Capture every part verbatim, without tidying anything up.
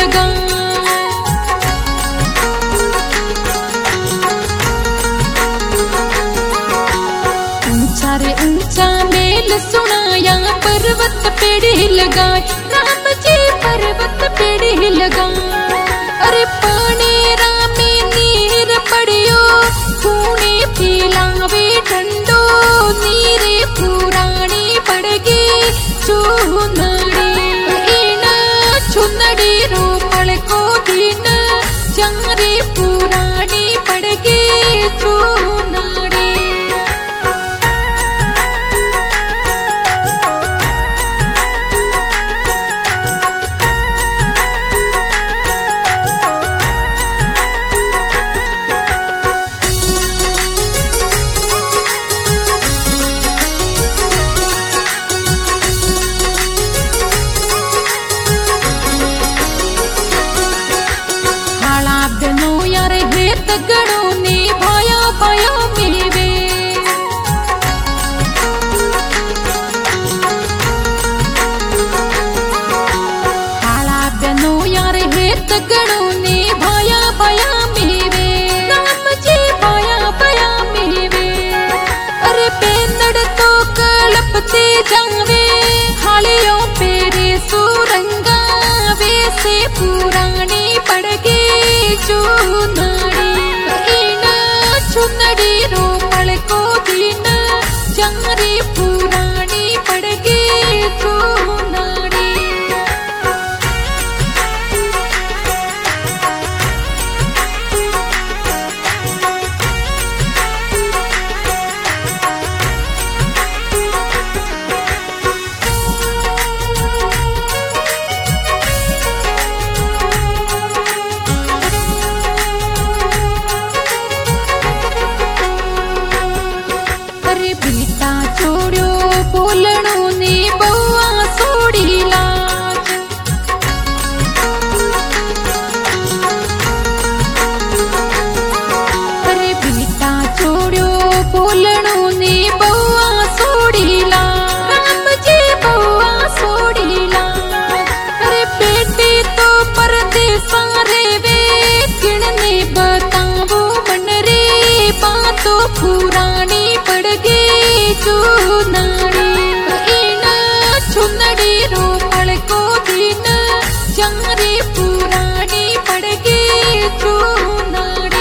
लगा। ऊंचा रे ऊंचा मेल सुनाया पर्वत पेड़ी लगा। राम जी पर्वत पेड़ी लगा। अरे पानी रामी नीर पड़ियो खूने फैलावे ठंडो नीरे पुरानी पड़गी चूनड़ी इन चुनड़ी रो पड़को दिन चारे पुरानी पड़गी चूनड़ी। तगड़ों ने भाया भाया मेवे हाला बनो यार है तगड़ों ने भाया भाया मेवे। राम जी भाया भाया मेवे। अरे पेंदड़ तो कलपते जावे हालियों पेरे सुरंगा वैसे पुरानी पड़गी चूनड़ी चुनड़ी रो पड़को दिन चारे पुरानी पड़गी चूनड़ी। बोलणों ने बउआ सोड़ी लाज। अरे बेटा छोड़ो बोलणों ने बउआ सोड़ी लाज। राम जी बउआ सोड़ी लाज। अरे बेटे तो परदेसा रे वे किणने बतावो मन रे बातों पुरानी पड़गी चूनड़ी चुनड़ी रो पड़को दिन चारे पुरानी पड़गी चूनड़ी।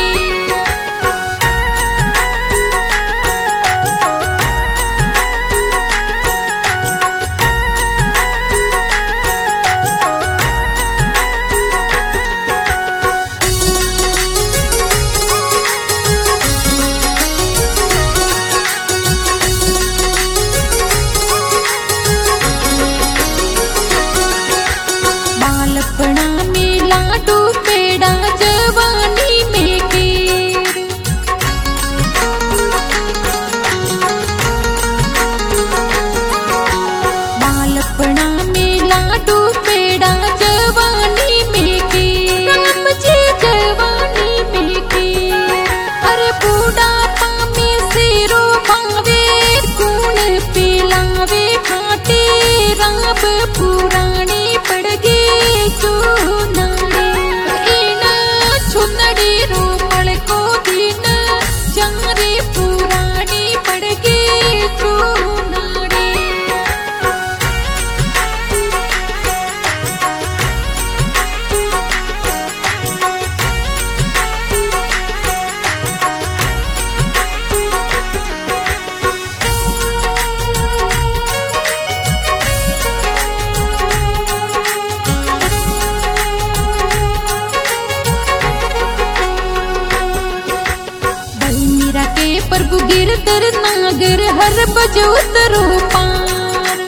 पुरानी पड़गी चूनड़ी इन चुनड़ी रो पड़को दिन चारे पुरानी पड़गी चूनड़ी। प्रभु गिरधर नागर हर बज उतरो पार।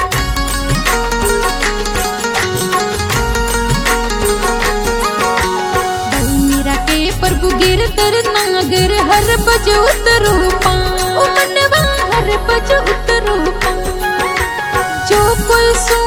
मेरा के प्रभु गिरधर नागर हर बज उतरो पार। मनवा हर बज उतरो पार। जो कोई